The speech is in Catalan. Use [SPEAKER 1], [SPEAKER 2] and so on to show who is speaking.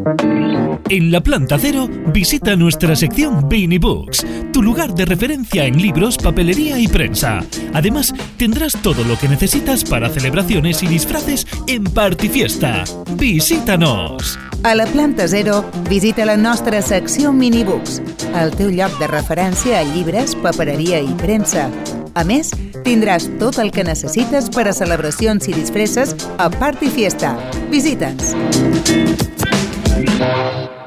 [SPEAKER 1] En la Planta Cero, visita nuestra sección Beanie Books, tu lugar de referencia en libros, papelería y prensa. Además, tendrás todo lo que necesitas para celebraciones y disfraces en Partifiesta. ¡Visítanos!
[SPEAKER 2] A la Planta Zero, visita la nostra secció Minibooks, el teu lloc de referència a llibres, papereria i premsa. A més, tindràs tot el que necessites per a celebracions i disfresses a Partifiesta. Visita'ns!